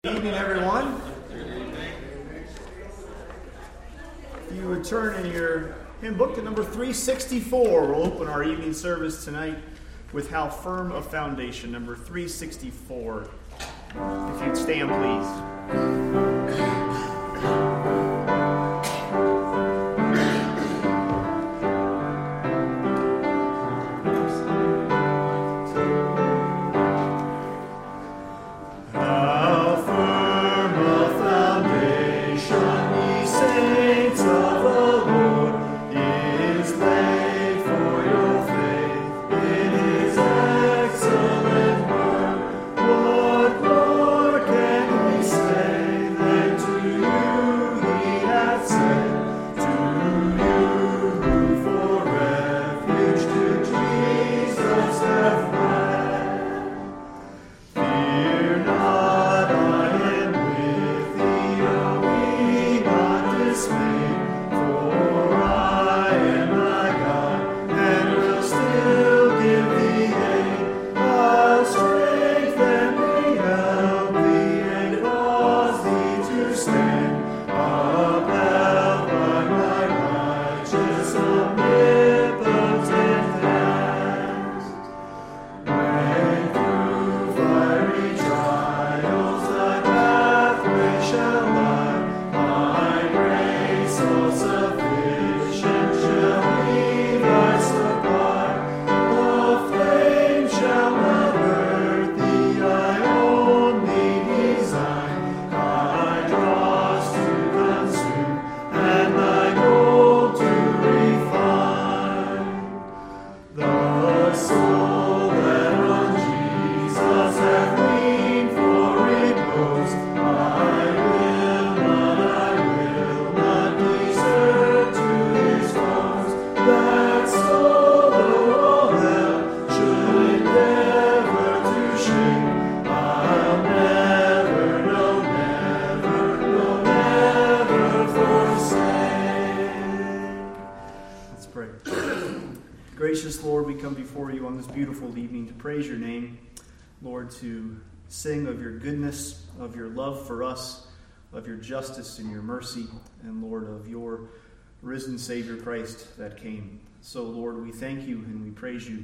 Good evening, everyone. If you would turn in your hymn book to number 364, we'll open our evening service tonight with How Firm a Foundation, number 364. If you'd stand, please. To sing of your goodness, of your love for us, of your justice and your mercy, and Lord, of your risen Savior Christ that came. So, Lord, we thank you and we praise you,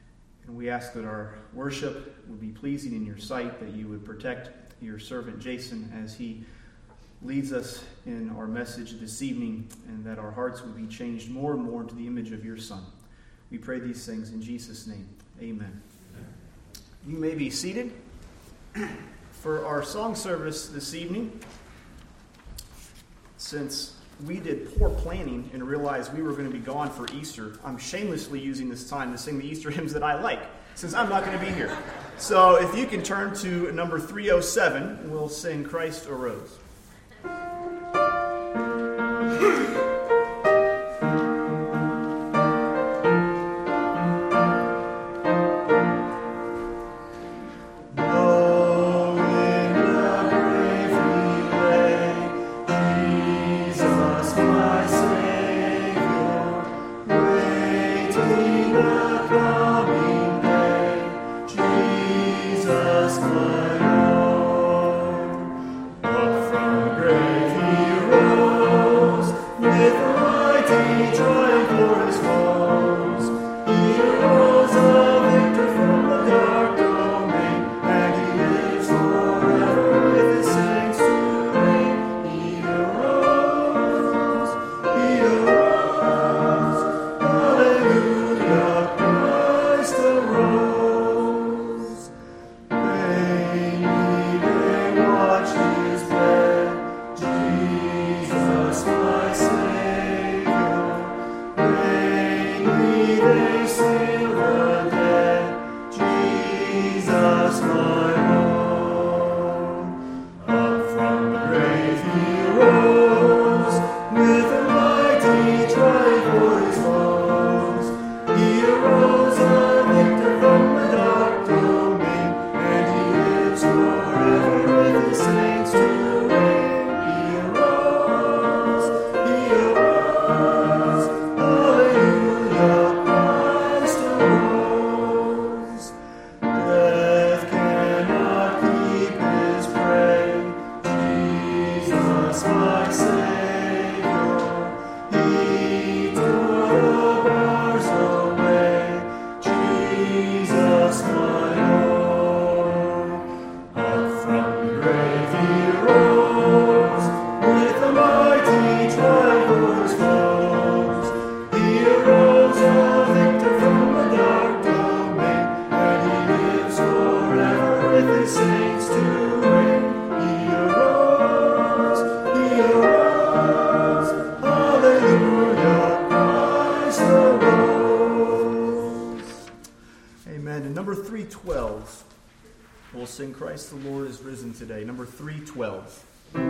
and we ask that our worship would be pleasing in your sight, that you would protect your servant Jason as he leads us in our message this evening, and that our hearts would be changed more and more into the image of your Son. We pray these things in Jesus' name. Amen. You may be seated. For our song service this evening, since we did poor planning and realized we were going to be gone for Easter, I'm shamelessly using this time to sing the Easter hymns that I like, since I'm not going to be here. So if you can turn to number 307, we'll sing Christ Arose. With We'll sing Christ the Lord is risen today. Number 312.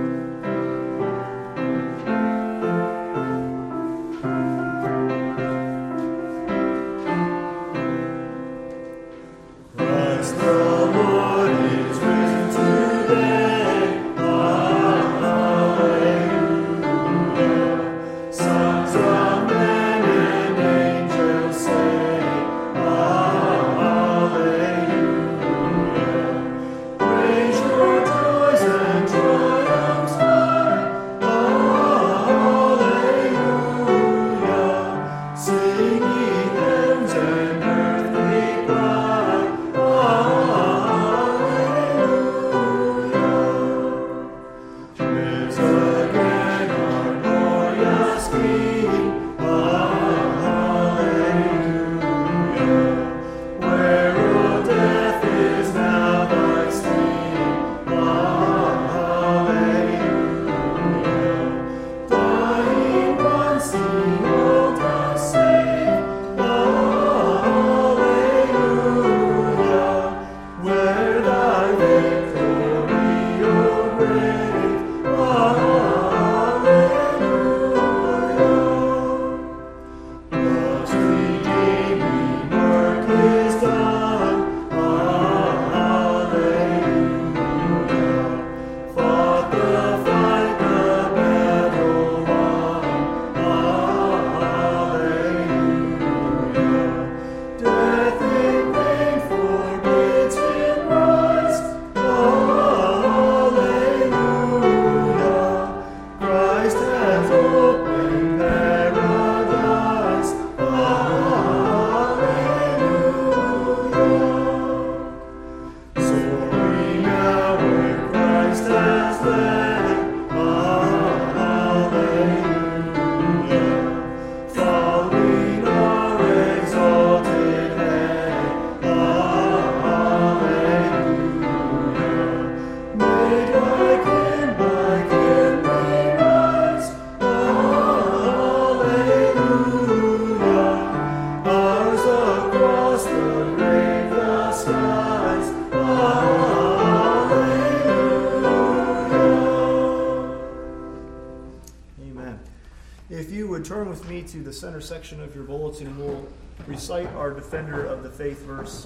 To the center section of your bulletin, we'll recite our Defender of the Faith verse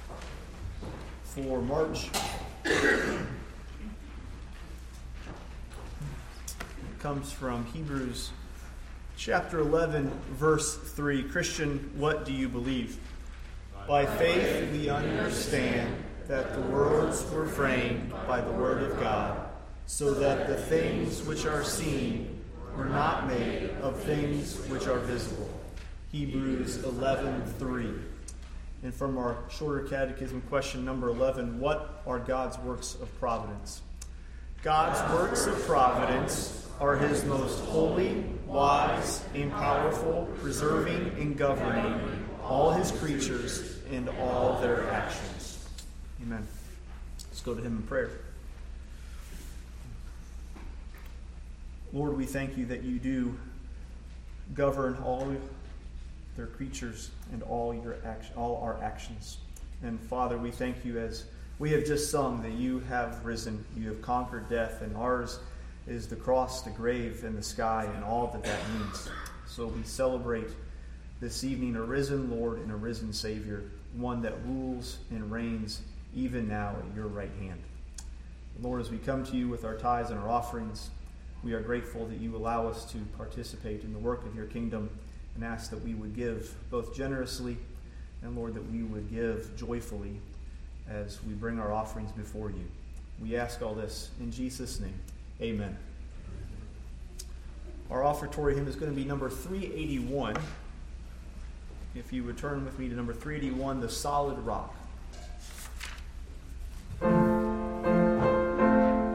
for March. It comes from Hebrews chapter 11, verse 3. Christian, what do you believe? By faith we understand that the worlds were framed by the word of God, so that the things which are seen were not made of things which are visible. Hebrews 11:3. And from our shorter catechism, question number 11, what are God's works of providence? God's works of providence are his most holy, wise, and powerful, preserving and governing all his creatures and all their actions. Amen. Let's go to him in prayer. Lord, we thank you that you do govern all their creatures and all our actions. And Father, we thank you as we have just sung that you have risen, you have conquered death, and ours is the cross, the grave, and the sky, and all that that means. So we celebrate this evening a risen Lord and a risen Savior, one that rules and reigns even now at your right hand. Lord, as we come to you with our tithes and our offerings, we are grateful that you allow us to participate in the work of your kingdom, and ask that we would give both generously and, Lord, that we would give joyfully as we bring our offerings before you. We ask all this in Jesus' name. Amen. Our offertory hymn is going to be number 381. If you would turn with me to number 381, The Solid Rock.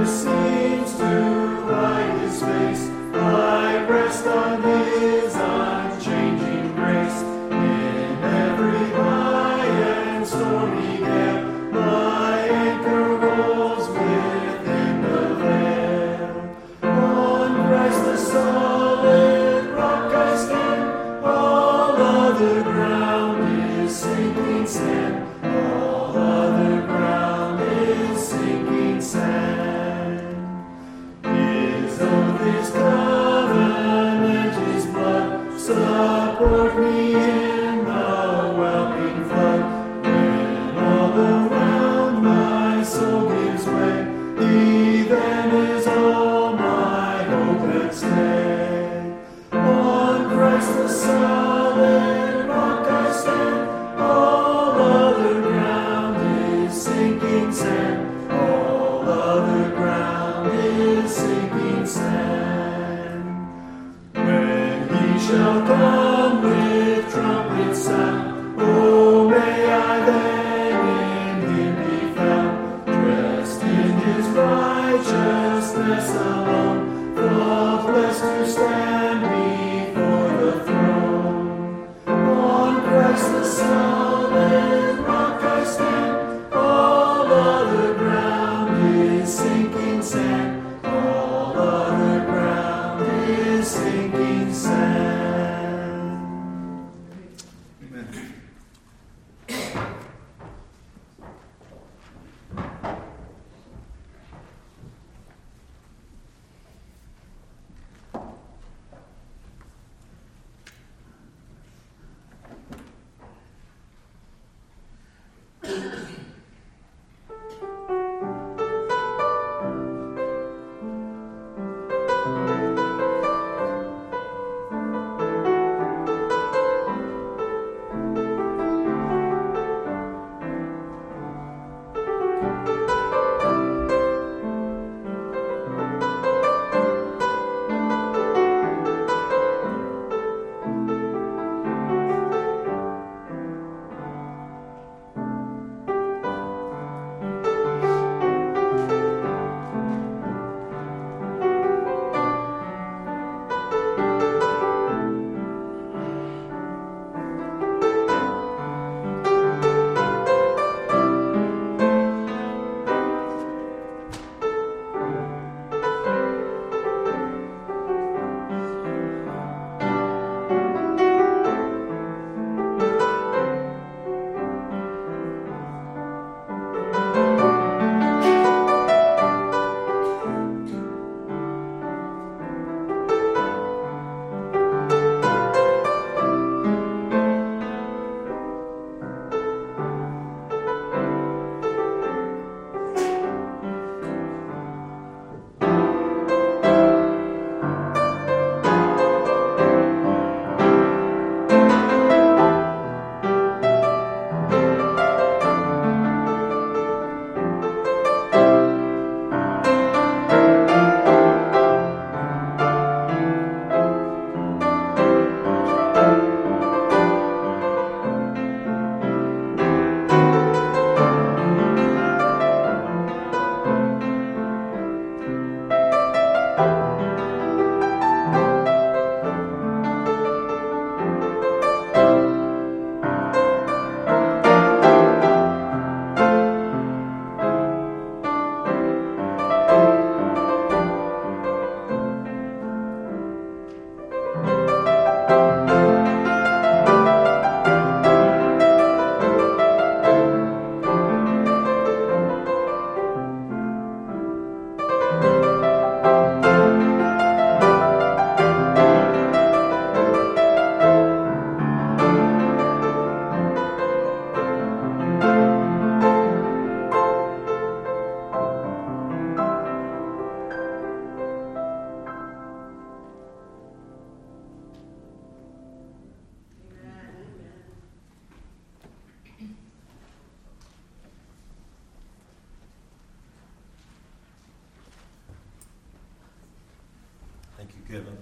Kevin.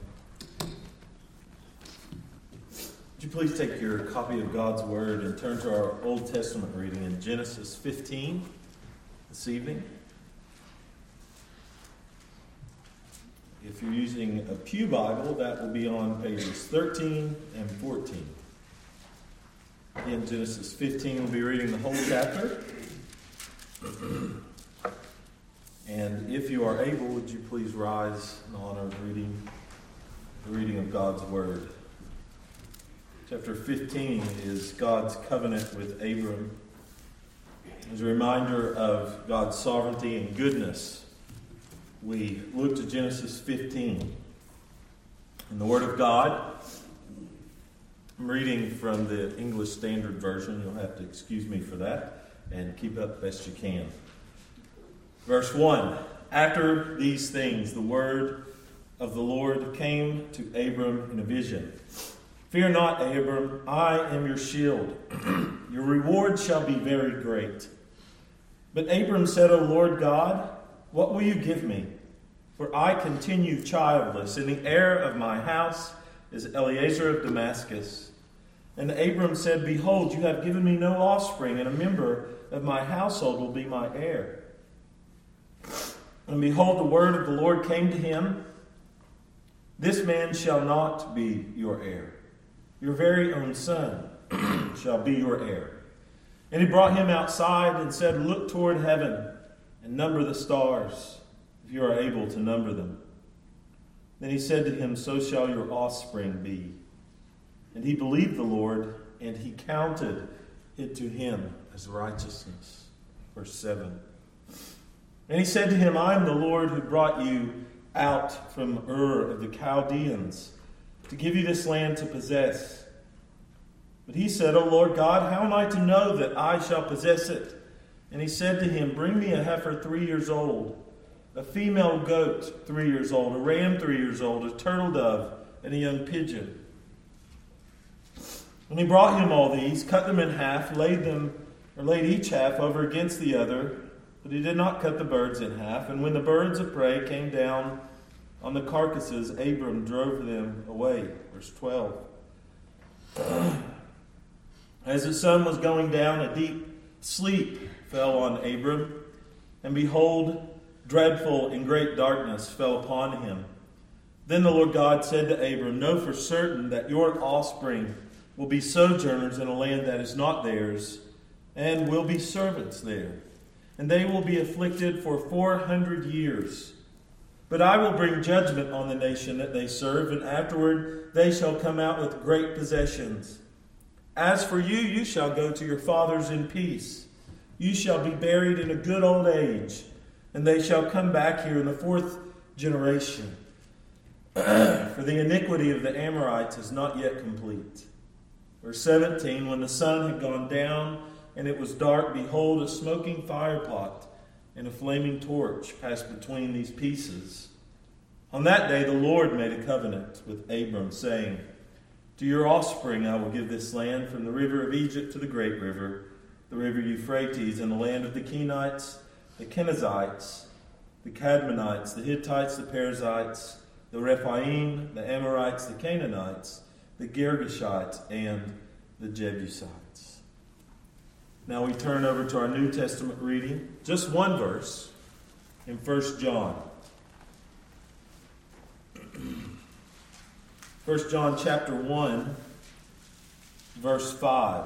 Would you please take your copy of God's Word and turn to our Old Testament reading in Genesis 15 this evening. If you're using a Pew Bible, that will be on pages 13 and 14. In Genesis 15, we'll be reading the whole chapter. And if you are able, would you please rise in honor of the reading of God's Word. Chapter 15 is God's covenant with Abram. As a reminder of God's sovereignty and goodness, we look to Genesis 15. In the Word of God, I'm reading from the English Standard Version. You'll have to excuse me for that and keep up best you can. Verse 1, after these things, the word of the Lord came to Abram in a vision. Fear not, Abram, I am your shield. Your reward shall be very great. But Abram said, O Lord God, what will you give me? For I continue childless, and the heir of my house is Eliezer of Damascus. And Abram said, Behold, you have given me no offspring, and a member of my household will be my heir. And behold, the word of the Lord came to him, This man shall not be your heir. Your very own son shall be your heir. And he brought him outside and said, Look toward heaven and number the stars, if you are able to number them. Then he said to him, So shall your offspring be. And he believed the Lord, and he counted it to him as righteousness. Verse 7. And he said to him, I am the Lord who brought you out from Ur of the Chaldeans to give you this land to possess. But he said, O Lord God, how am I to know that I shall possess it? And he said to him, Bring me a heifer 3 years old, a female goat 3 years old, a ram 3 years old, a turtle dove, and a young pigeon. When he brought him all these, cut them in half, laid each half over against the other, but he did not cut the birds in half. And when the birds of prey came down on the carcasses, Abram drove them away. Verse 12. As the sun was going down, a deep sleep fell on Abram, and behold, dreadful and great darkness fell upon him. Then the Lord God said to Abram, Know for certain that your offspring will be sojourners in a land that is not theirs, and will be servants there. And they will be afflicted for 400 years. But I will bring judgment on the nation that they serve, and afterward they shall come out with great possessions. As for you, you shall go to your fathers in peace. You shall be buried in a good old age, and they shall come back here in the 4th generation. For the iniquity of the Amorites is not yet complete. Verse 17, when the sun had gone down and it was dark, behold, a smoking firepot and a flaming torch passed between these pieces. On that day the Lord made a covenant with Abram, saying, To your offspring I will give this land, from the river of Egypt to the great river, the river Euphrates, and the land of the Kenites, the Kenizzites, the Cadmonites, the Hittites, the Perizzites, the Rephaim, the Amorites, the Canaanites, the Girgashites, and the Jebusites. Now we turn over to our New Testament reading. Just one verse in 1 John. 1 John chapter 1, verse 5.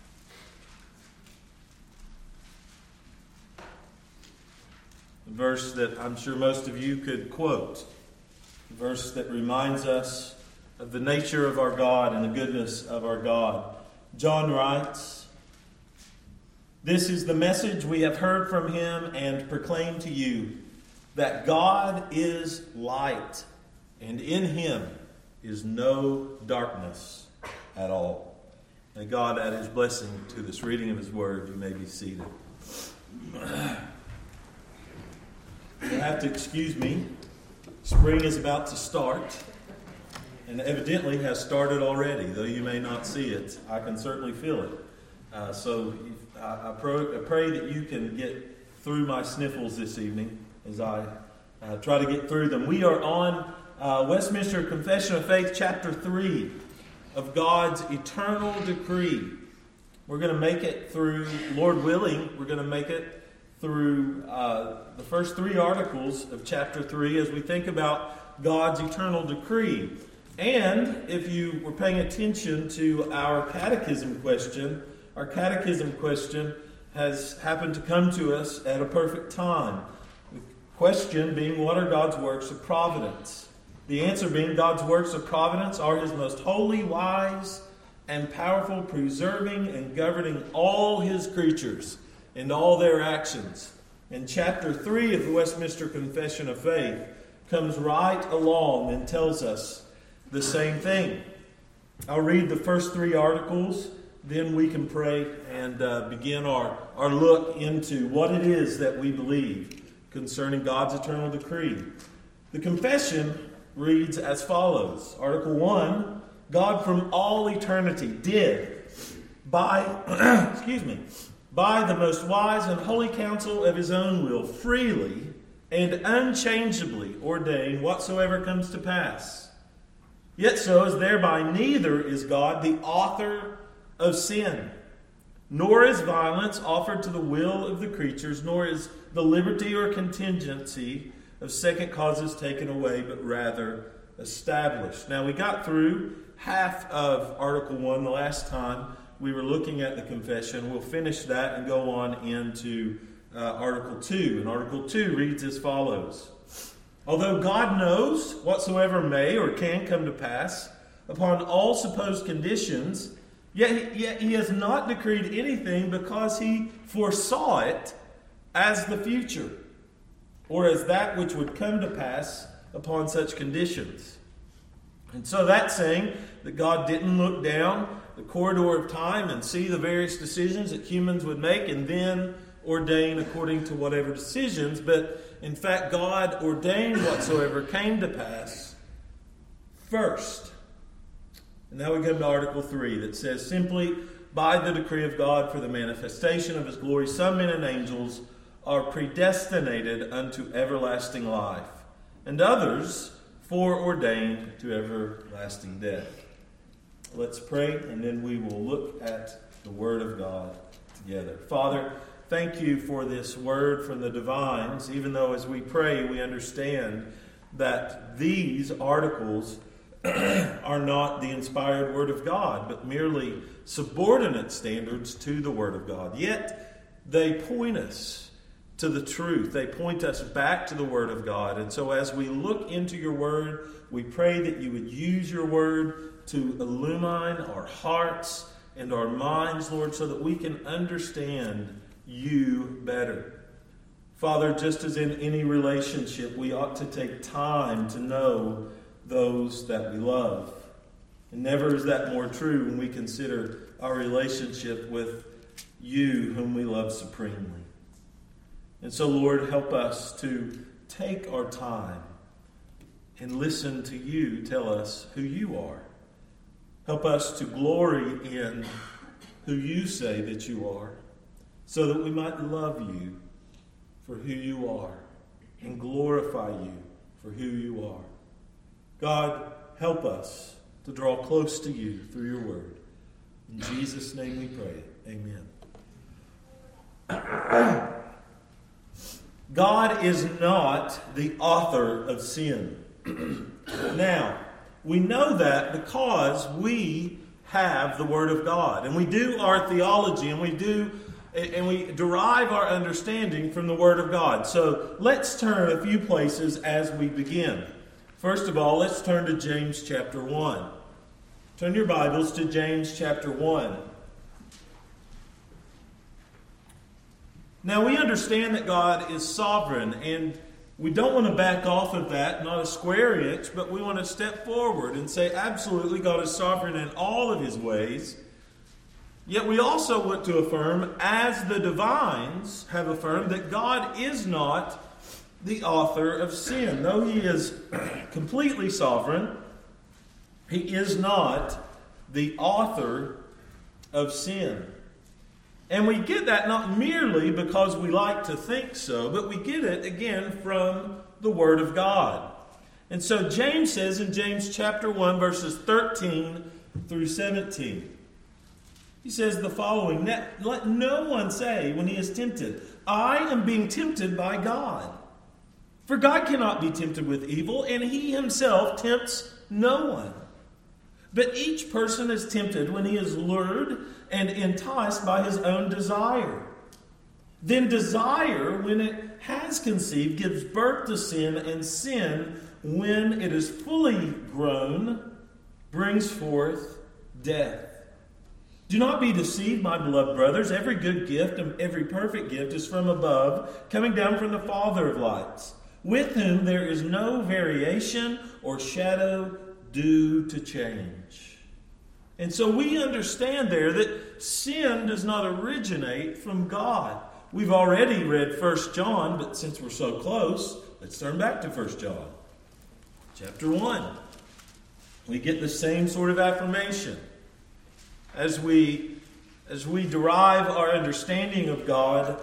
A verse that I'm sure most of you could quote. A verse that reminds us of the nature of our God and the goodness of our God. John writes, This is the message we have heard from him and proclaim to you, that God is light, and in him is no darkness at all. May God add his blessing to this reading of his word. You may be seated. You'll have to excuse me. Spring is about to start, and evidently has started already, though you may not see it. I can certainly feel it. So I pray that you can get through my sniffles this evening as I try to get through them. We are on Westminster Confession of Faith, chapter 3 of God's eternal decree. We're going to make it through, Lord willing, we're going to make it through the first 3 articles of chapter 3 as we think about God's eternal decree. And if you were paying attention to our catechism question has happened to come to us at a perfect time. The question being, what are God's works of providence? The answer being, God's works of providence are His most holy, wise, and powerful, preserving and governing all His creatures and all their actions. And chapter 3 of the Westminster Confession of Faith comes right along and tells us the same thing. I'll read the first 3 articles, then we can pray and begin our look into what it is that we believe concerning God's eternal decree. The confession reads as follows. Article 1, God from all eternity did, by the most wise and holy counsel of His own will, freely and unchangeably ordain whatsoever comes to pass. Yet so as thereby neither is God the author of sin, nor is violence offered to the will of the creatures, nor is the liberty or contingency of second causes taken away, but rather established. Now, we got through half of Article 1 the last time we were looking at the confession. We'll finish that and go on into Article 2. And Article 2 reads as follows. Although God knows whatsoever may or can come to pass upon all supposed conditions, yet He has not decreed anything because He foresaw it as the future, or as that which would come to pass upon such conditions. And so that's saying that God didn't look down the corridor of time and see the various decisions that humans would make and then ordain according to whatever decisions, but in fact God ordained whatsoever came to pass first. And now we come to Article 3 that says, simply by the decree of God for the manifestation of His glory, some men and angels are predestinated unto everlasting life, and others foreordained to everlasting death. Let's pray, and then we will look at the Word of God together. Father, thank You for this word from the divines, even though as we pray we understand that these articles are not the inspired Word of God, but merely subordinate standards to the Word of God. Yet they point us to the truth. They point us back to the Word of God. And so as we look into Your Word, we pray that You would use Your Word to illumine our hearts and our minds, Lord, so that we can understand You better. Father, just as in any relationship, we ought to take time to know those that we love. And never is that more true when we consider our relationship with You, whom we love supremely. And so, Lord, help us to take our time and listen to You tell us who You are. Help us to glory in who You say that You are, so that we might love You for who You are and glorify You for who You are. God, help us to draw close to You through Your Word. In Jesus' name we pray. Amen. God is not the author of sin. Now, we know that because we have the Word of God, and we do our theology, and we derive our understanding from the Word of God. So let's turn a few places as we begin. First of all, let's turn to James chapter 1. Turn your Bibles to James chapter 1. Now, we understand that God is sovereign, and we don't want to back off of that, not a square inch, but we want to step forward and say, absolutely, God is sovereign in all of His ways. Yet we also want to affirm, as the divines have affirmed, that God is not the author of sin. Though He is completely sovereign, He is not the author of sin. And we get that not merely because we like to think so, but we get it, again, from the Word of God. And so James says in James chapter 1, verses 13 through 17, he says the following, let no one say when he is tempted, I am being tempted by God. For God cannot be tempted with evil, and he himself tempts no one. But each person is tempted when he is lured and enticed by his own desire. Then desire, when it has conceived, gives birth to sin, and sin, when it is fully grown, brings forth death. Do not be deceived, my beloved brothers. Every good gift and every perfect gift is from above, coming down from the Father of lights, with whom there is no variation or shadow due to change. And so we understand there that sin does not originate from God. We've already read 1 John, but since we're so close, let's turn back to 1 John. Chapter 1. We get the same sort of affirmation. As we derive our understanding of God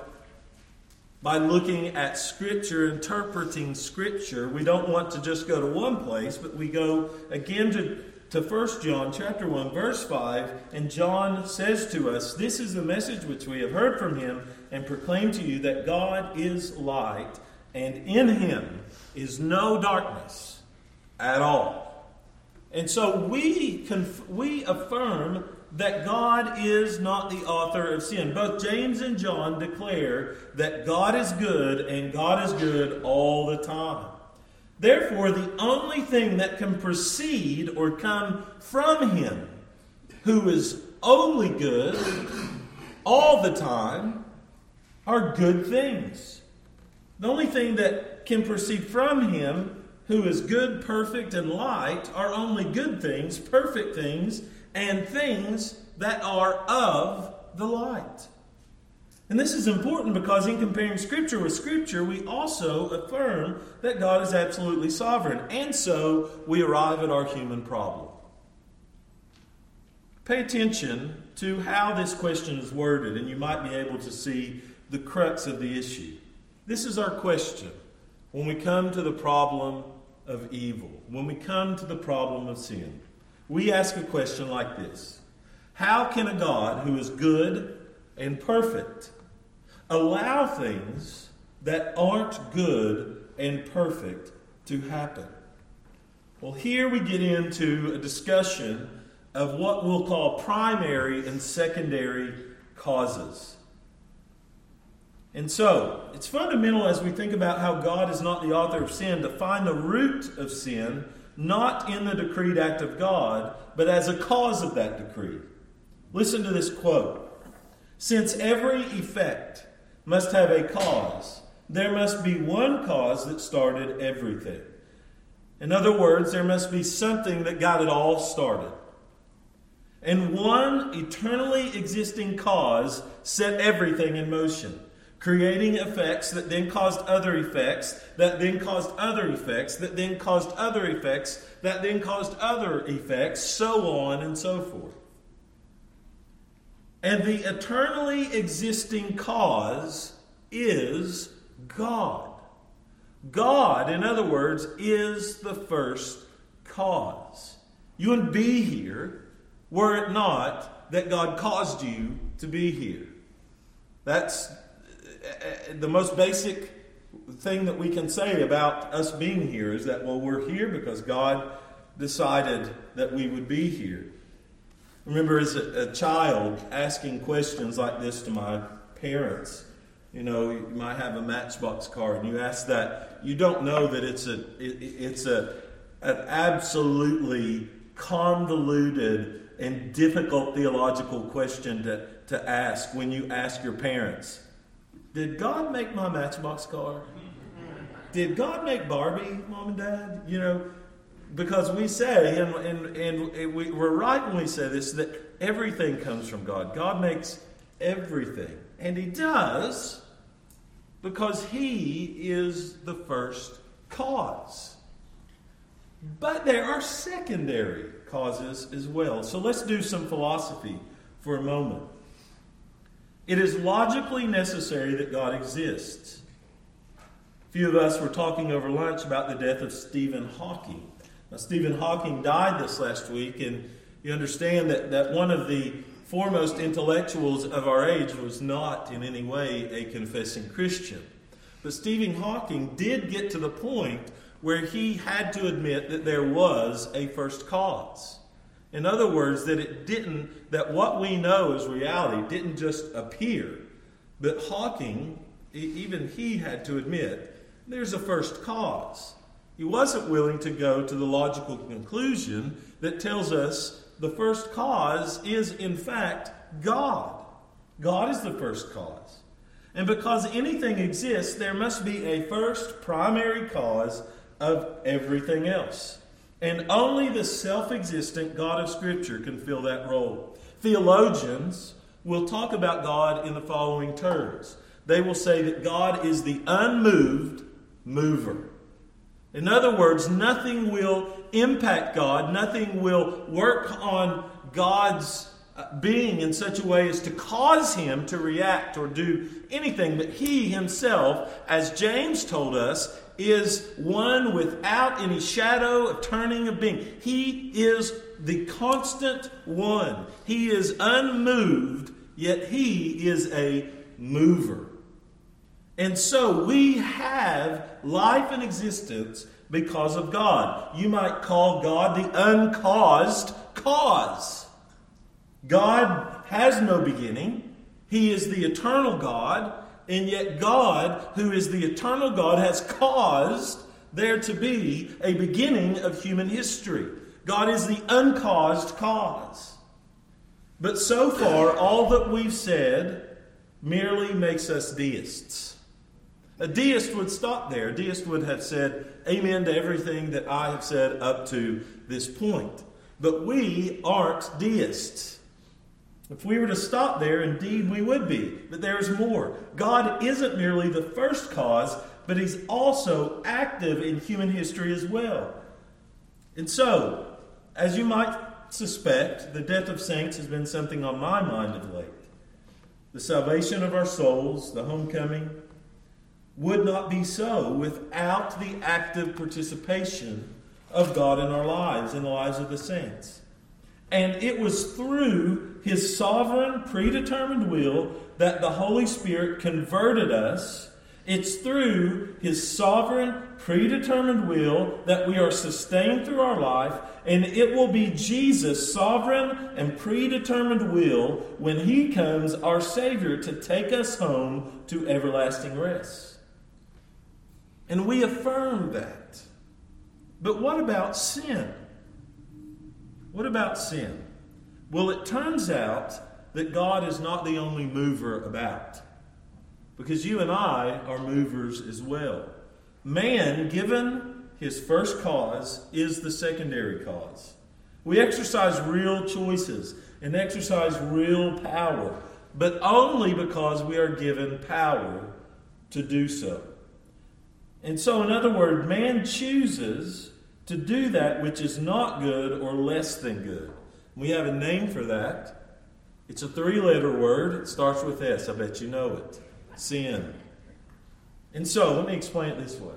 by looking at Scripture, interpreting Scripture, we don't want to just go to one place, but we go again to 1 John chapter 1, verse 5, and John says to us, "This is the message which we have heard from him and proclaim to you, that God is light, and in him is no darkness at all." And so we affirm that God is not the author of sin. Both James and John declare that God is good, and God is good all the time. Therefore, the only thing that can proceed or come from him, who is only good all the time, are good things. The only thing that can proceed from him, who is good, perfect, and light, are only good things, perfect things, and things that are of the light. And this is important because in comparing Scripture with Scripture, we also affirm that God is absolutely sovereign. And so we arrive at our human problem. Pay attention to how this question is worded, and you might be able to see the crux of the issue. This is our question when we come to the problem of evil, when we come to the problem of sin. We ask a question like this: how can a God who is good and perfect allow things that aren't good and perfect to happen? Well, here we get into a discussion of what we'll call primary and secondary causes. And so, it's fundamental as we think about how God is not the author of sin to find the root of sin not in the decreed act of God, but as a cause of that decree. Listen to this quote: "Since every effect must have a cause, there must be one cause that started everything." In other words, there must be something that got it all started. And one eternally existing cause set everything in motion, creating effects that then caused other effects, that then caused other effects, that then caused other effects, that then caused other effects, so on and so forth. And the eternally existing cause is God. God, in other words, is the first cause. You wouldn't be here were it not that God caused you to be here. That's the most basic thing that we can say about us being here, is that, well, we're here because God decided that we would be here. I remember as a child asking questions like this to my parents. You know, you might have a Matchbox car and you ask that. You don't know that it's an absolutely convoluted and difficult theological question to ask when you ask your parents, did God make my Matchbox car? Did God make Barbie, Mom and Dad? You know, because we say, and we're right when we say this, that everything comes from God. God makes everything. And He does because He is the first cause. But there are secondary causes as well. So let's do some philosophy for a moment. It is logically necessary that God exists. A few of us were talking over lunch about the death of Stephen Hawking. Now, Stephen Hawking died this last week, and you understand that one of the foremost intellectuals of our age was not in any way a confessing Christian. But Stephen Hawking did get to the point where he had to admit that there was a first cause. In other words, that what we know as reality didn't just appear. But Hawking, even he had to admit, there's a first cause. He wasn't willing to go to the logical conclusion that tells us the first cause is, in fact, God. God is the first cause. And because anything exists, there must be a first primary cause of everything else. And only the self-existent God of Scripture can fill that role. Theologians will talk about God in the following terms. They will say that God is the unmoved mover. In other words, nothing will impact God, nothing will work on God's being in such a way as to cause him to react or do anything, but he himself, as James told us, is one without any shadow of turning of being. He is the constant one. He is unmoved, yet he is a mover. And so we have life and existence because of God. You might call God the uncaused cause. God has no beginning. He is the eternal God. And yet God, who is the eternal God, has caused there to be a beginning of human history. God is the uncaused cause. But so far, all that we've said merely makes us deists. A deist would stop there. A deist would have said, amen to everything that I have said up to this point. But we aren't deists. If we were to stop there, indeed we would be. But there's more. God isn't merely the first cause, but he's also active in human history as well. And so, as you might suspect, the death of saints has been something on my mind of late. The salvation of our souls, the homecoming, would not be so without the active participation of God in our lives, in the lives of the saints. And it was through his sovereign, predetermined will that the Holy Spirit converted us. It's through his sovereign, predetermined will that we are sustained through our life. And it will be Jesus' sovereign and predetermined will when he comes, our Savior, to take us home to everlasting rest. And we affirm that. But what about sin? What about sin? Well, it turns out that God is not the only mover about. Because you and I are movers as well. Man, given his first cause, is the secondary cause. We exercise real choices and exercise real power, but only because we are given power to do so. And so, in other words, man chooses to do that which is not good or less than good. We have a name for that. It's a 3-letter word. It starts with S. I bet you know it. Sin. And so, let me explain it this way.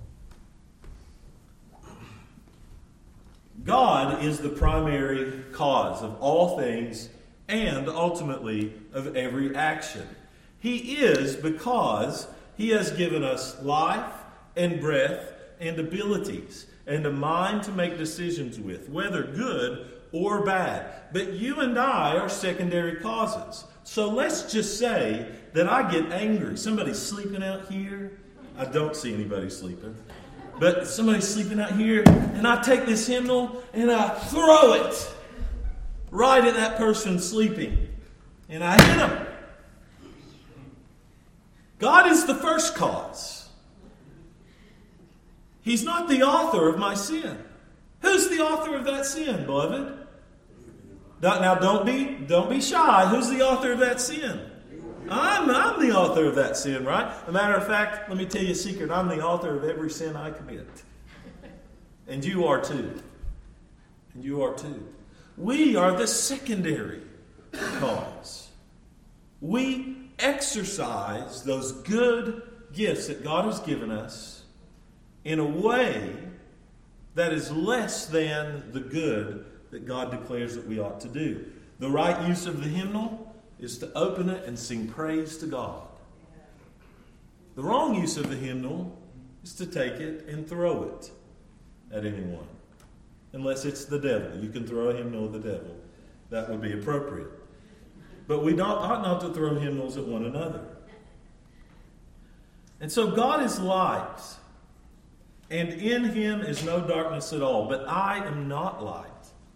God is the primary cause of all things and ultimately of every action. He is because he has given us life and breath and abilities and a mind to make decisions with, whether good or bad. But you and I are secondary causes. So let's just say that I get angry. Somebody's sleeping out here. I don't see anybody sleeping. But somebody's sleeping out here, and I take this hymnal and I throw it right at that person sleeping. And I hit them. God is the first cause. He's not the author of my sin. Who's the author of that sin, beloved? Now, don't be shy. Who's the author of that sin? I'm the author of that sin, right? As a matter of fact, let me tell you a secret. I'm the author of every sin I commit. And you are too. And you are too. We are the secondary cause. We exercise those good gifts that God has given us in a way that is less than the good that God declares that we ought to do. The right use of the hymnal is to open it and sing praise to God. The wrong use of the hymnal is to take it and throw it at anyone. Unless it's the devil. You can throw a hymnal at the devil. That would be appropriate. But we ought not to throw hymnals at one another. And so God is light, and in him is no darkness at all. But I am not light.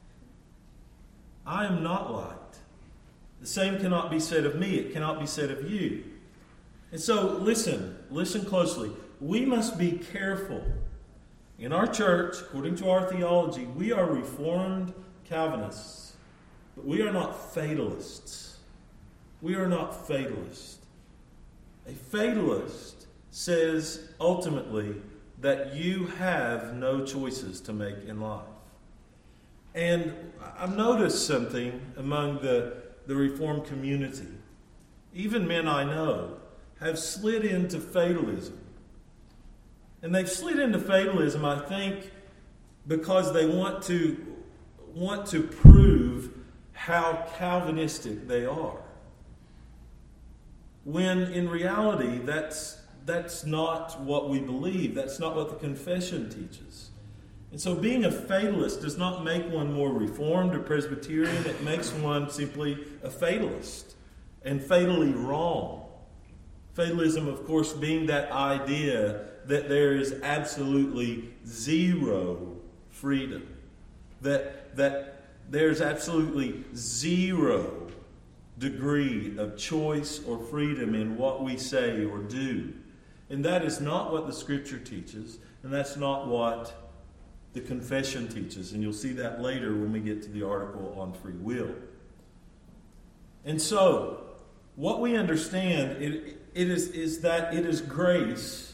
I am not light. The same cannot be said of me. It cannot be said of you. And so listen closely. We must be careful. In our church, according to our theology, we are Reformed Calvinists, but we are not fatalists. We are not fatalists. A fatalist says ultimately that you have no choices to make in life. And I've noticed something among the Reformed community. Even men I know have slid into fatalism. And they've slid into fatalism, I think, because they want to prove how Calvinistic they are. When in reality, that's not what we believe. That's not what the confession teaches. And so being a fatalist does not make one more Reformed or Presbyterian. It makes one simply a fatalist and fatally wrong. Fatalism, of course, being that idea that there is absolutely zero freedom. That there's absolutely zero degree of choice or freedom in what we say or do. And that is not what the Scripture teaches, and that's not what the confession teaches. And you'll see that later when we get to the article on free will. And so, what we understand is that it is grace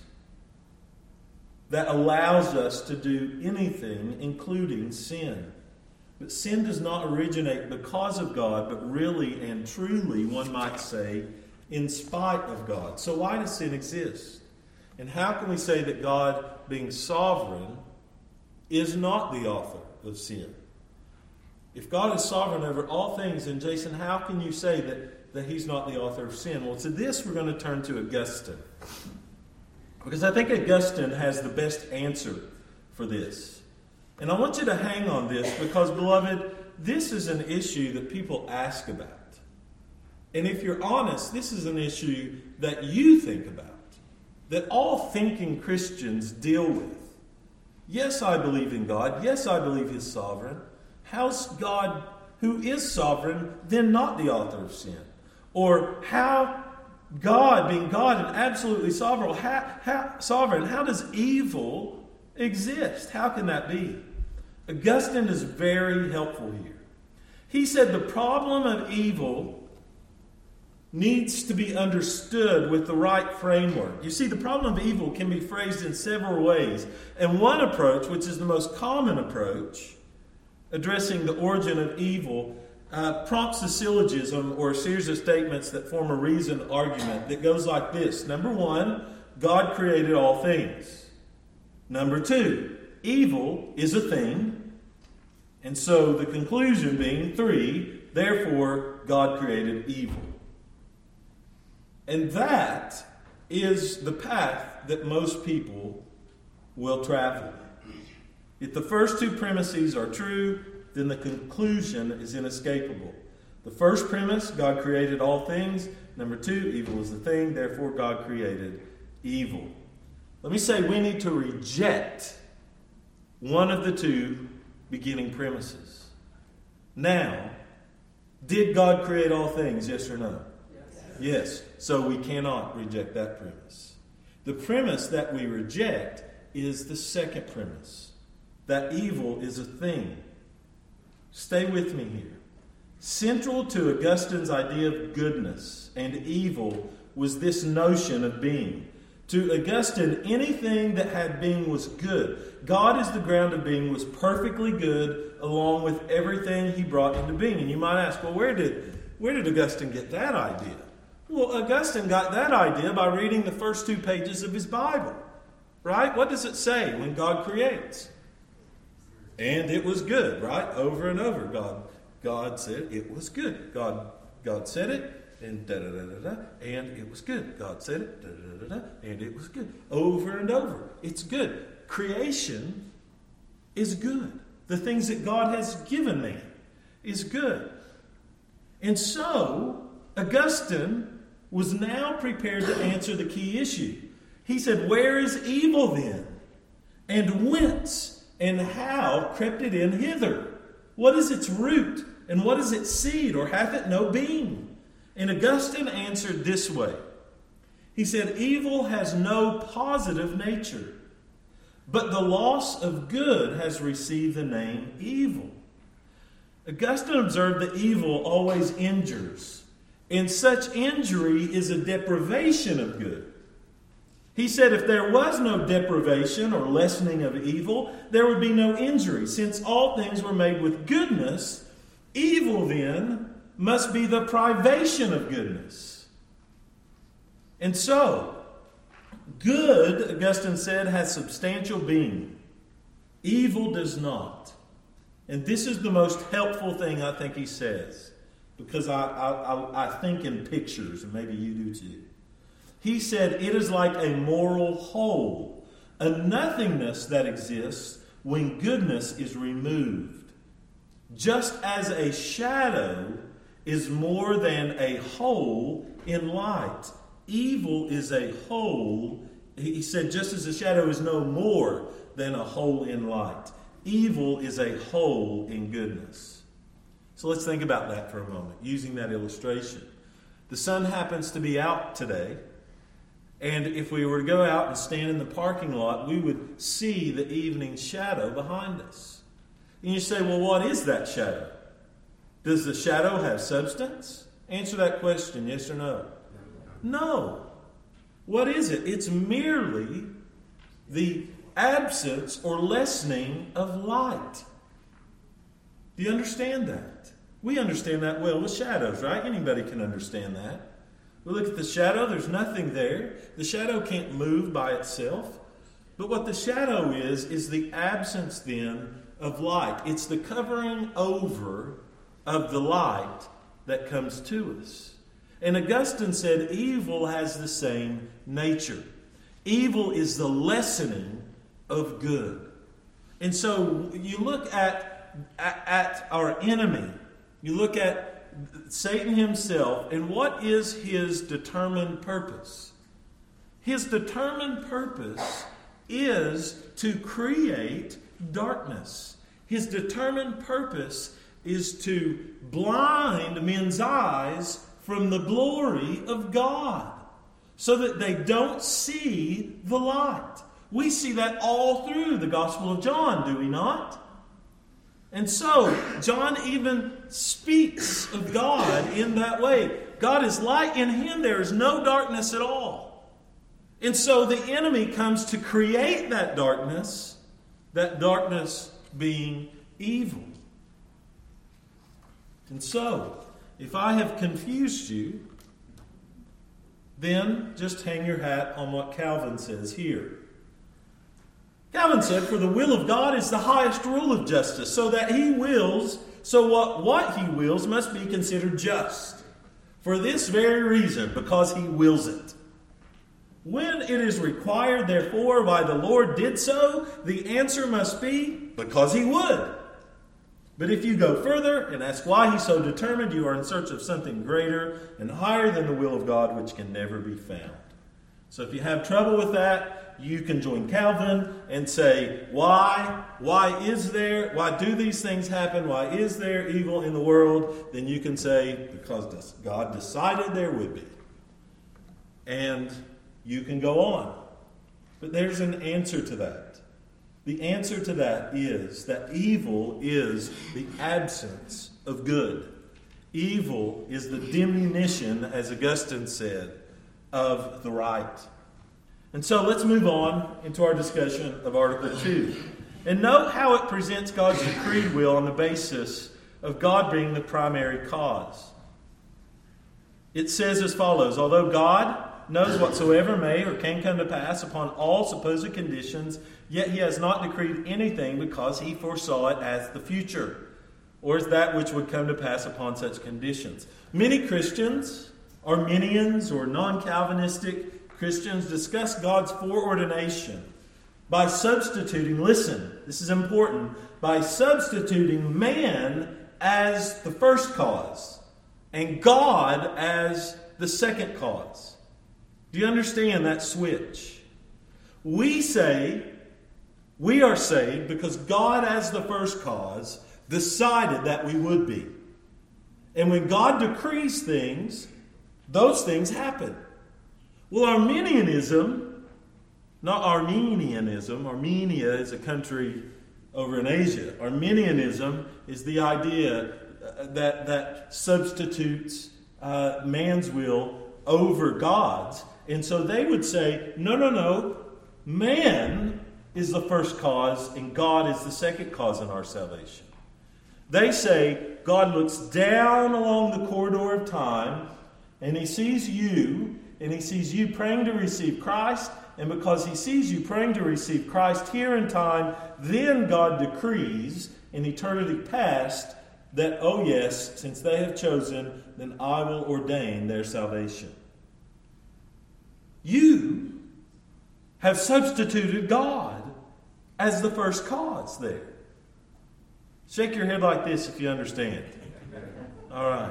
that allows us to do anything, including sin. But sin does not originate because of God, but really and truly, one might say, in spite of God. So why does sin exist? And how can we say that God, being sovereign, is not the author of sin? If God is sovereign over all things, then Jason, how can you say that he's not the author of sin? Well, to this we're going to turn to Augustine. Because I think Augustine has the best answer for this. And I want you to hang on this because, beloved, this is an issue that people ask about. And if you're honest, this is an issue that you think about, that all thinking Christians deal with. Yes, I believe in God. Yes, I believe He's sovereign. How's God, who is sovereign, then not the author of sin? Or how God, being God and absolutely sovereign, how does evil exist? How can that be? Augustine is very helpful here. He said the problem of evil needs to be understood with the right framework. You see, the problem of evil can be phrased in several ways. And one approach, which is the most common approach, addressing the origin of evil, prompts a syllogism or a series of statements that form a reasoned argument that goes like this. Number one, God created all things. Number two, evil is a thing. And so the conclusion being three, therefore God created evil. And that is the path that most people will travel. If the first two premises are true, then the conclusion is inescapable. The first premise, God created all things. Number two, evil is the thing, therefore God created evil. Let me say we need to reject one of the two beginning premises. Now, did God create all things, yes or no? Yes. So we cannot reject that premise. The premise that we reject is the second premise, that evil is a thing. Stay with me here. Central to Augustine's idea of goodness and evil was this notion of being. To Augustine, anything that had being was good. God as the ground of being was perfectly good along with everything He brought into being. And you might ask, well, where did Augustine get that idea? Well, Augustine got that idea by reading the first two pages of his Bible. Right? What does it say when God creates? And it was good, right? Over and over. God said it was good. God said it. and da-da-da-da-da, and it was good. God said it, da-da-da-da-da, and it was good. Over and over. It's good. Creation is good. The things that God has given man is good. And so, Augustine was now prepared to answer the key issue. He said, where is evil then? And whence and how crept it in hither? What is its root? And what is its seed? Or hath it no being? And Augustine answered this way. He said, evil has no positive nature, but the loss of good has received the name evil. Augustine observed that evil always injures, and such injury is a deprivation of good. He said if there was no deprivation or lessening of evil, there would be no injury. Since all things were made with goodness, evil then must be the privation of goodness. And so, good, Augustine said, has substantial being. Evil does not. And this is the most helpful thing I think he says, because I think in pictures, and maybe you do too. He said it is like a moral whole, a nothingness that exists when goodness is removed. Just as a shadow is more than a whole in light, evil is a whole. He said just as a shadow is no more than a whole in light, evil is a whole in goodness. So let's think about that for a moment, using that illustration. The sun happens to be out today, and if we were to go out and stand in the parking lot, we would see the evening shadow behind us. And you say, well, what is that shadow? Does the shadow have substance? Answer that question, yes or no? No. What is it? It's merely the absence or lessening of light. Do you understand that? We understand that well with shadows, right? Anybody can understand that. We look at the shadow, there's nothing there. The shadow can't move by itself. But what the shadow is the absence then of light. It's the covering over of the light that comes to us. And Augustine said evil has the same nature. Evil is the lessening of good. And so you look at our enemy, you look at Satan himself, and what is his determined purpose? His determined purpose is to create darkness. His determined purpose is to blind men's eyes from the glory of God so that they don't see the light. We see that all through the Gospel of John, do we not? And so, John even speaks of God in that way. God is light. In him there is no darkness at all. And so the enemy comes to create that darkness being evil. And so, if I have confused you, then just hang your hat on what Calvin says here. Calvin said, for the will of God is the highest rule of justice, so that he wills, so what he wills must be considered just. For this very reason, because he wills it. When it is required, therefore, by the Lord did so, the answer must be, because he would. But if you go further and ask why he so determined, you are in search of something greater and higher than the will of God, which can never be found. So if you have trouble with that, you can join Calvin and say, why? Why is there? Why do these things happen? Why is there evil in the world? Then you can say, because God decided there would be. And you can go on. But there's an answer to that. The answer to that is that evil is the absence of good. Evil is the diminution, as Augustine said, of the right. And so let's move on into our discussion of Article 2. And note how it presents God's decreed will on the basis of God being the primary cause. It says as follows, although God knows whatsoever may or can come to pass upon all supposed conditions, yet he has not decreed anything because he foresaw it as the future, or as that which would come to pass upon such conditions. Many Christians Arminians or non-Calvinistic Christians discuss God's foreordination by substituting, listen, this is important, by substituting man as the first cause and God as the second cause. Do you understand that switch? We are saved because God as the first cause decided that we would be. And when God decrees things, those things happen. Well, Arminianism, Armenia is a country over in Asia. Arminianism is the idea that substitutes man's will over God's. And so they would say, no, man is the first cause and God is the second cause in our salvation. They say God looks down along the corridor of time and he sees you praying to receive Christ, and because he sees you praying to receive Christ here in time, then God decrees in eternity past that, oh yes, since they have chosen, then I will ordain their salvation. You have substituted God as the first cause there. Shake your head like this if you understand. All right.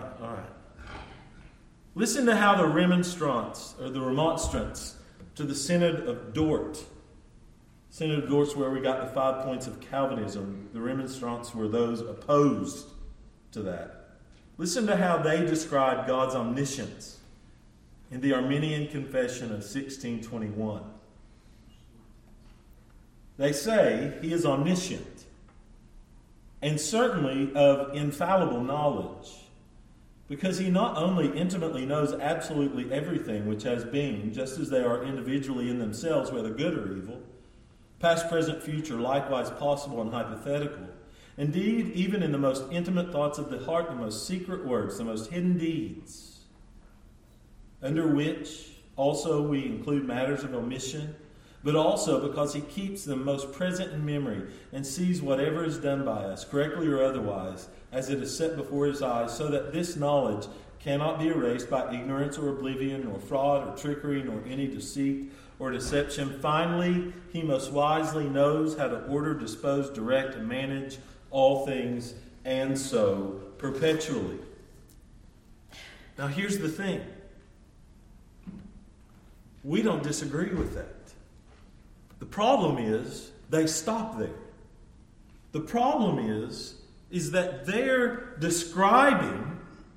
Listen to how the remonstrance to the Synod of Dort. Synod of Dort's where we got the 5 points of Calvinism. The remonstrants were those opposed to that. Listen to how they describe God's omniscience in the Arminian Confession of 1621. They say he is omniscient and certainly of infallible knowledge, because he not only intimately knows absolutely everything which has been, just as they are individually in themselves, whether good or evil, past, present, future, likewise possible and hypothetical. Indeed, even in the most intimate thoughts of the heart, the most secret words, the most hidden deeds, under which also we include matters of omission, but also because he keeps them most present in memory and sees whatever is done by us, correctly or otherwise, as it is set before his eyes, so that this knowledge cannot be erased by ignorance or oblivion, nor fraud or trickery, nor any deceit or deception. Finally, he most wisely knows how to order, dispose, direct, and manage all things, and so perpetually. Now here's the thing. We don't disagree with that. The problem is they stop there. The problem is that their describing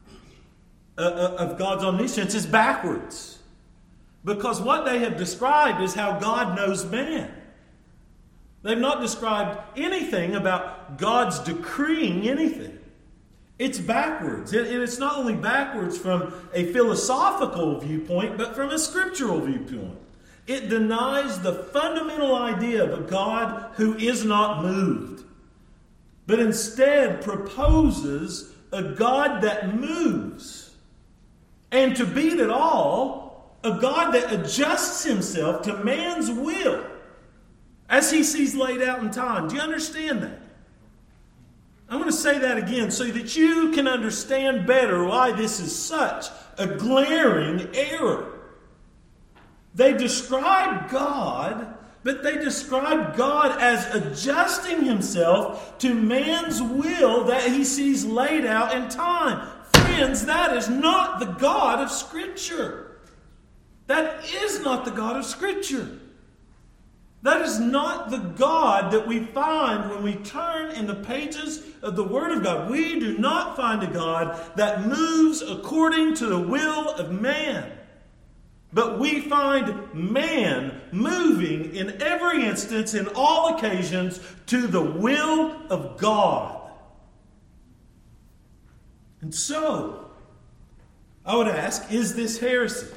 of God's omniscience is backwards. Because what they have described is how God knows man. They've not described anything about God's decreeing anything. It's backwards. And it's not only backwards from a philosophical viewpoint, but from a scriptural viewpoint. It denies the fundamental idea of a God who is not moved, but instead proposes a God that moves. And to beat it all, a God that adjusts himself to man's will as he sees laid out in time. Do you understand that? I'm going to say that again so that you can understand better why this is such a glaring error. They describe God, but they describe God as adjusting himself to man's will that he sees laid out in time. Friends, that is not the God of Scripture. That is not the God of Scripture. That is not the God that we find when we turn in the pages of the Word of God. We do not find a God that moves according to the will of man. But we find man moving in every instance, in all occasions, to the will of God. And so, I would ask, is this heresy?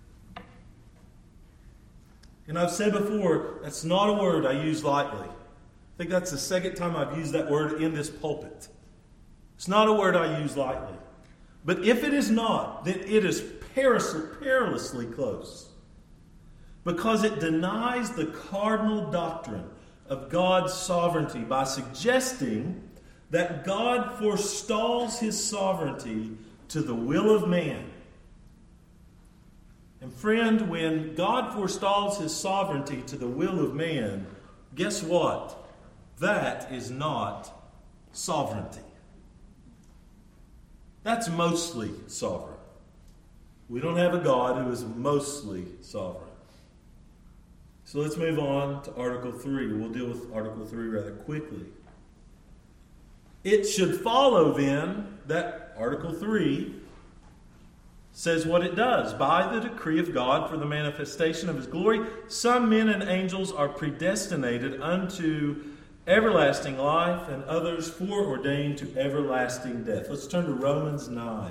And I've said before, that's not a word I use lightly. I think that's the second time I've used that word in this pulpit. It's not a word I use lightly. But if it is not, then it is perilously close. Because it denies the cardinal doctrine of God's sovereignty by suggesting that God forestalls his sovereignty to the will of man. And friend, when God forestalls his sovereignty to the will of man, guess what? That is not sovereignty. That's mostly sovereign. We don't have a God who is mostly sovereign. So let's move on to Article 3. We'll deal with Article 3 rather quickly. It should follow then that Article 3 says what it does. By the decree of God for the manifestation of his glory, some men and angels are predestinated unto everlasting life, and others foreordained to everlasting death. Let's turn to Romans 9.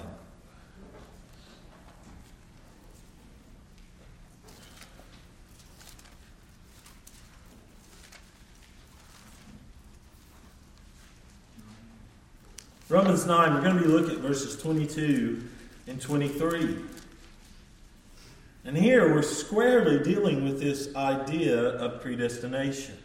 Romans 9, we're going to be looking at verses 22 and 23. And here we're squarely dealing with this idea of predestination.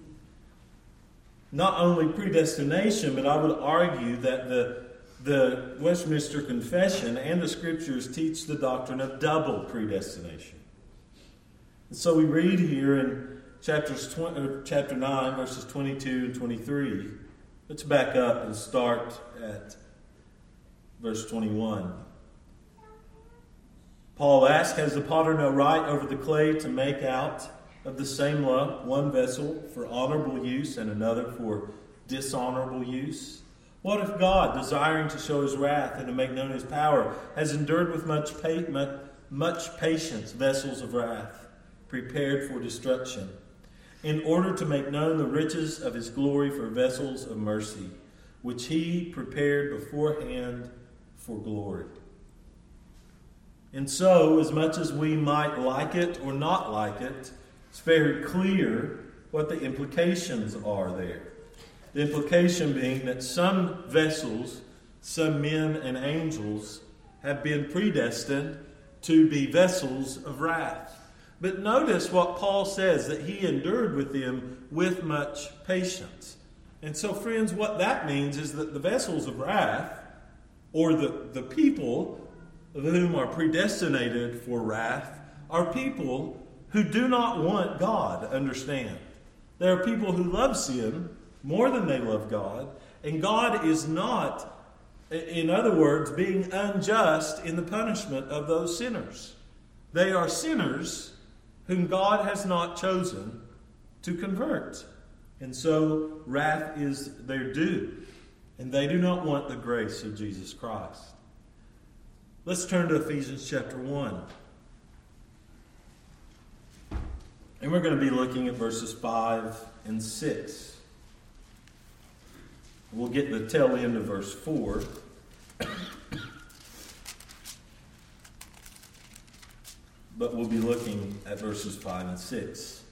Not only predestination, but I would argue that the Westminster Confession and the Scriptures teach the doctrine of double predestination. And so we read here in chapter 9, verses 22 and 23. Let's back up and start at verse 21. Paul asks, has the potter no right over the clay to make out of the same lump one vessel for honorable use and another for dishonorable use? What if God, desiring to show his wrath and to make known his power, has endured with much patience vessels of wrath, prepared for destruction, in order to make known the riches of his glory for vessels of mercy, which he prepared beforehand for glory? And so, as much as we might like it or not like it, it's very clear what the implications are there. The implication being that some vessels, some men and angels, have been predestined to be vessels of wrath. But notice what Paul says, that he endured with them with much patience. And so, friends, what that means is that the vessels of wrath, or the people of whom are predestinated for wrath, are people who do not want God, understand. There are people who love sin more than they love God, and God is not, in other words, being unjust in the punishment of those sinners. They are sinners whom God has not chosen to convert. And so wrath is their due. And they do not want the grace of Jesus Christ. Let's turn to Ephesians chapter 1. And we're going to be looking at verses 5 and 6. We'll get the tail end of verse 4. But we'll be looking at verses 5 and 6.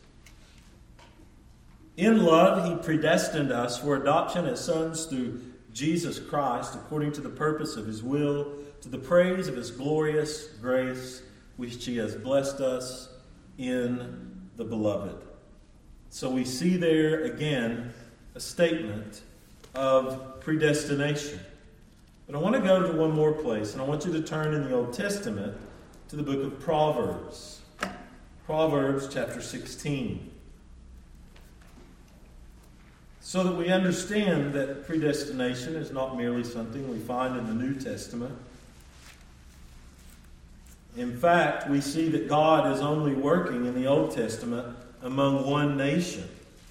In love, he predestined us for adoption as sons through Jesus Christ, according to the purpose of his will, to the praise of his glorious grace, which he has blessed us in the beloved. So we see there again a statement of predestination. But I want to go to one more place, and I want you to turn in the Old Testament to the book of Proverbs. Proverbs chapter 16. So that we understand that predestination is not merely something we find in the New Testament. In fact, we see that God is only working in the Old Testament among one nation.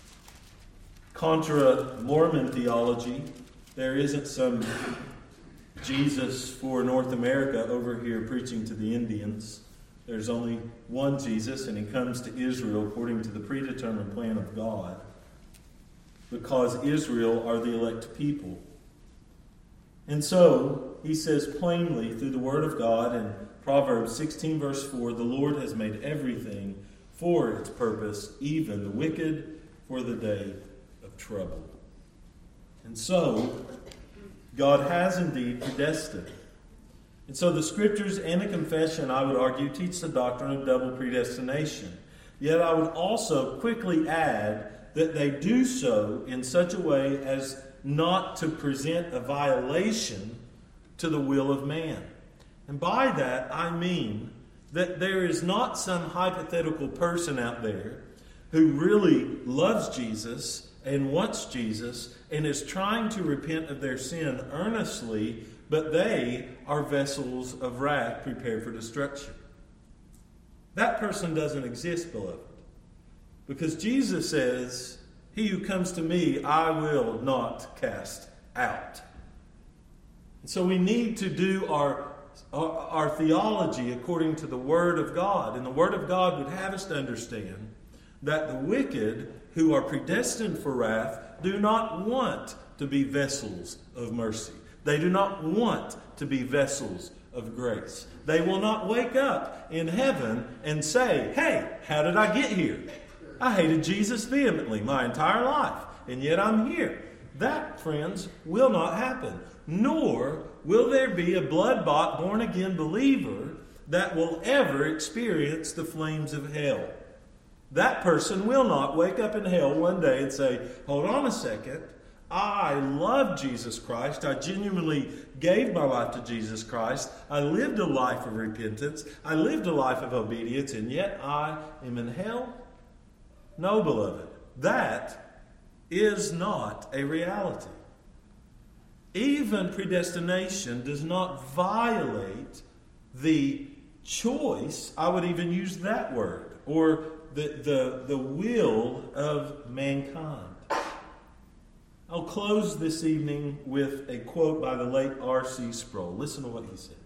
Contra Mormon theology, there isn't some Jesus for North America over here preaching to the Indians. There's only one Jesus, and he comes to Israel according to the predetermined plan of God, because Israel are the elect people. And so, he says plainly through the Word of God in Proverbs 16 verse 4, the Lord has made everything for its purpose, even the wicked for the day of trouble. And so, God has indeed predestined. And so the Scriptures and the Confession, I would argue, teach the doctrine of double predestination. Yet I would also quickly add that they do so in such a way as not to present a violation to the will of man. And by that I mean That there is not some hypothetical person out there who really loves Jesus and wants Jesus and is trying to repent of their sin earnestly, but they are vessels of wrath prepared for destruction. That person doesn't exist, beloved. Because Jesus says, "He who comes to me, I will not cast out." And so we need to do our theology according to the Word of God. And the Word of God would have us to understand that the wicked who are predestined for wrath do not want to be vessels of mercy. They do not want to be vessels of grace. They will not wake up in heaven and say, "Hey, how did I get here? I hated Jesus vehemently my entire life, and yet I'm here." That, friends, will not happen. Nor will there be a blood-bought, born-again believer that will ever experience the flames of hell. That person will not wake up in hell one day and say, "Hold on a second. I love Jesus Christ. I genuinely gave my life to Jesus Christ. I lived a life of repentance. I lived a life of obedience, and yet I am in hell." No, beloved, that is not a reality. Even predestination does not violate the choice, I would even use that word, or the will of mankind. I'll close this evening with a quote by the late R.C. Sproul. Listen to what he says.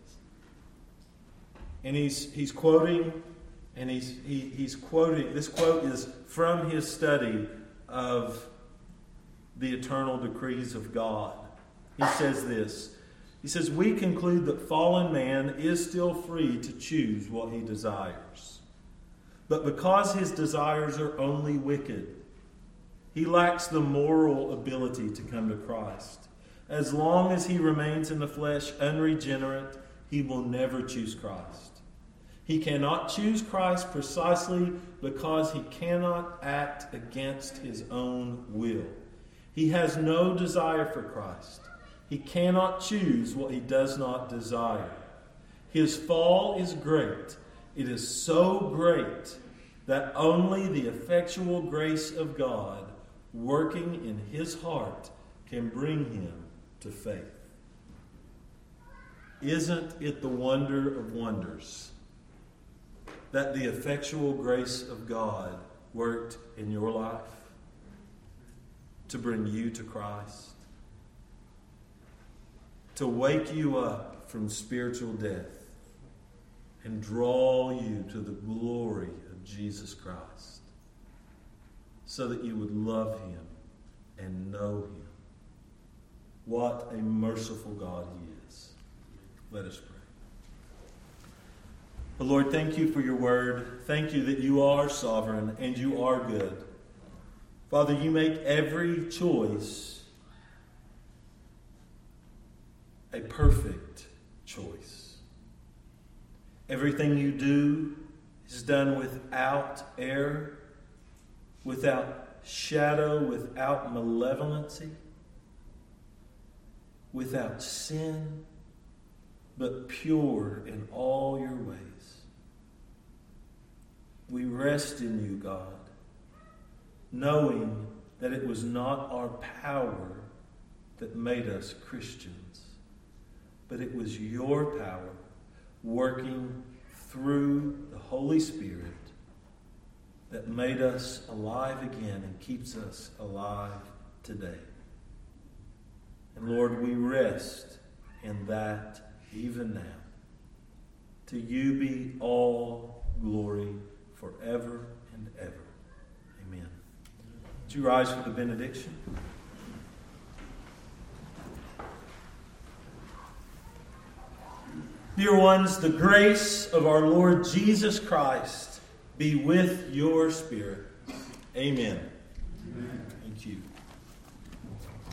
And he's quoting, and he's quoting, this quote is from his study of the eternal decrees of God. He says this. He says, "We conclude that fallen man is still free to choose what he desires. But because his desires are only wicked, he lacks the moral ability to come to Christ. As long as he remains in the flesh unregenerate, he will never choose Christ. He cannot choose Christ precisely because he cannot act against his own will. He has no desire for Christ. He cannot choose what he does not desire. His fall is great. It is so great that only the effectual grace of God working in his heart can bring him to faith." Isn't it the wonder of wonders that the effectual grace of God worked in your life to bring you to Christ? To wake you up from spiritual death and draw you to the glory of Jesus Christ so that you would love him and know him. What a merciful God he is. Let us pray. Oh Lord, thank you for your word. Thank you that you are sovereign and you are good. Father, you make every choice a perfect choice. Everything you do is done without error, without shadow, without malevolency, without sin, but pure in all your ways. We rest in you, God, knowing that it was not our power that made us Christians, but it was your power working through the Holy Spirit that made us alive again and keeps us alive today. And Lord, we rest in that even now. To you be all glory forever and ever. Amen. Would you rise for the benediction? Dear ones, the grace of our Lord Jesus Christ be with your spirit. Amen. Amen. Thank you.